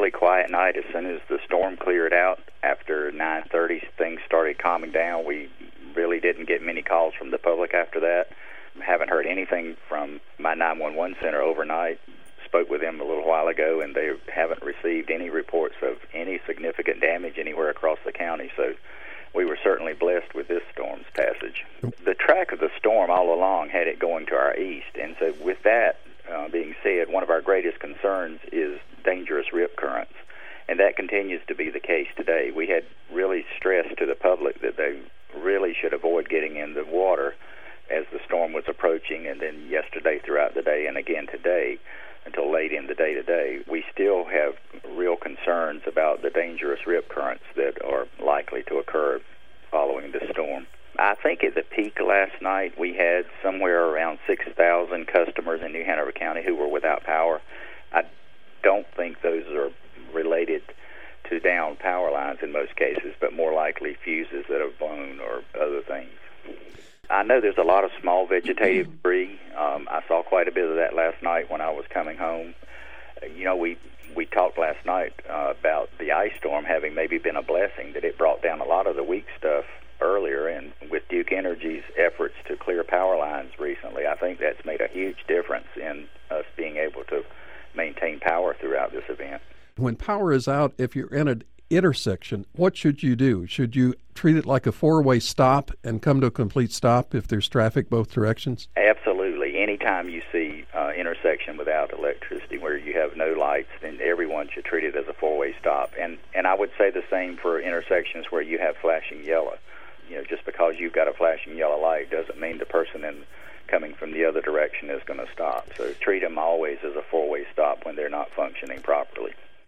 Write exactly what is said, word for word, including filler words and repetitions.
really quiet night. As soon as the storm cleared out, after nine thirty, things started calming down. We really didn't get many calls from the public after that. Haven't heard anything from my nine one one center overnight. Spoke with them a little while ago, and they haven't received any reports of any significant damage anywhere across the county. So we were certainly blessed with this storm's passage. The track of the storm all along had it going to our east, and so with that uh, being said, one of our greatest concerns is dangerous rip currents, and that continues to be the case today. We had really stressed to the public that they really should avoid getting in the water as the storm was approaching, and then yesterday throughout the day and again today until late in the day today. We still have real concerns about the dangerous rip currents that are likely to occur following the storm. I think at the peak last night we had somewhere around six thousand customers in New Hanover County who were without power. I don't think those are related to down power lines in most cases, but more likely fuses that have blown or other things. I know there's a lot of small vegetative debris. Um, I saw quite a bit of that last night when I was coming home. Uh, you know, we we talked last night uh, about the ice storm having maybe been a blessing, that it brought down a lot of the weak stuff earlier, and with Duke Energy's efforts to clear power lines recently, I think that's made a huge difference in us being able to maintain power throughout this event. When power is out, if you're in an intersection, what should you do? Should you treat it like a four-way stop and come to a complete stop if there's traffic both directions? Absolutely. Anytime you see uh, intersection without electricity where you have no lights, then everyone should treat it as a four-way stop. And and I would say the same for intersections where you have flashing yellow. You know, just because you've got a flashing yellow light doesn't mean the person in coming from the other direction is going to stop. So treat them always as a four-way stop when they're not functioning properly.